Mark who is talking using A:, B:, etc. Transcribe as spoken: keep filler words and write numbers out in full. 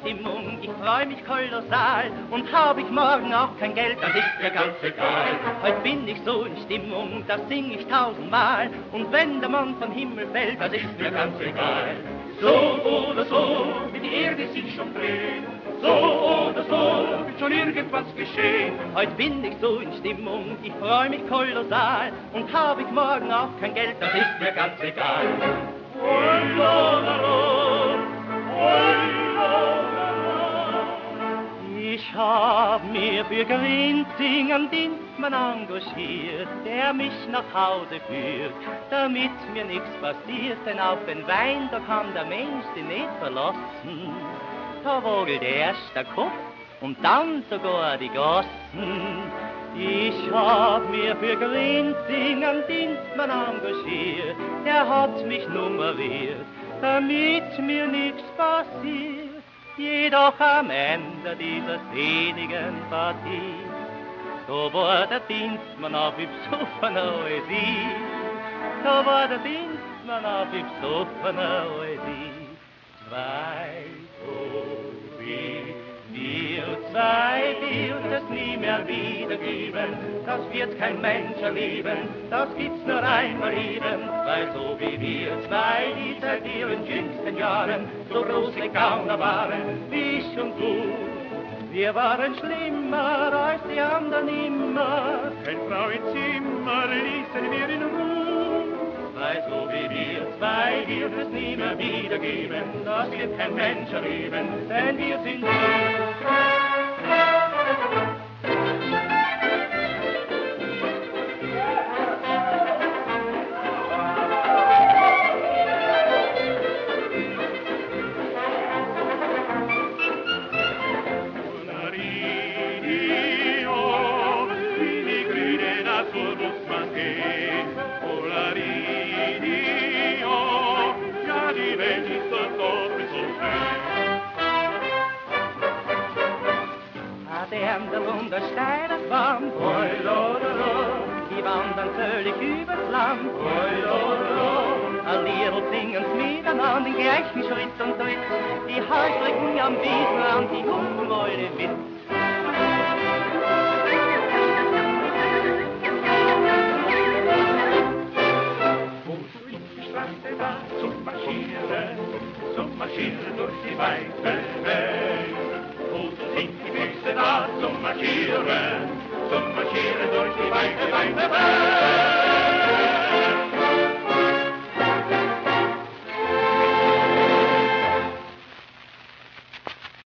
A: Stimmung, ich freu mich kolossal. Und hab ich morgen auch kein Geld, das ist mir ganz egal. Heute bin ich so in Stimmung, das sing ich tausendmal. Und wenn der Mond vom Himmel fällt, das ist mir ganz egal. So oder so, wie die Erde sich schon dreht, so oder so, wird schon irgendwas geschehen. Heute bin ich so in Stimmung, ich freu mich kolossal. Und hab ich morgen auch kein Geld, das ist mir ganz egal. Ich hab mir für Grinzing einen Dienstmann engagiert, der mich nach Hause führt, damit mir nichts passiert, denn auf den Wein, da kann der Mensch sich nicht verlassen. Da wogelt erst der Kopf und dann sogar die Gassen. Ich hab mir für Grinzing einen Dienstmann engagiert, der hat mich nummeriert, damit mir nichts passiert. Jedoch am Ende dieser seligen Partie, so war der Dienstmann auf wie besoffener als ich. So war der Dienstmann auf wie besoffener als ich. Zwei, so wie wir zwei wird es nie mehr wiedergeben. Das wird kein Mensch erleben, das gibt's nur einmal eben. Weil so wie wir zwei, die seit ihren jüngsten Jahren so große Gauner waren, wie ich und du. Wir waren schlimmer als die anderen immer, kein Frau im Zimmer ließen wir in Ruhe. Weil so wie wir zwei wird es nie mehr wiedergeben, das wird kein Mensch erleben, denn wir sind du. Und der Steiner schwamm, die wandern völlig übers Land. Ein Liedl singen's miteinander in gleichen Schritt und Tritt, die Häuslichen am Wiesenrand, die Hummelmäule mit.
B: Wozu ist die Straße da zum Marschieren, zum Marschieren durch die weite Welt? Wozu sind die Füße da zum Marschieren, zum Marschieren durch die weite, weite Welt?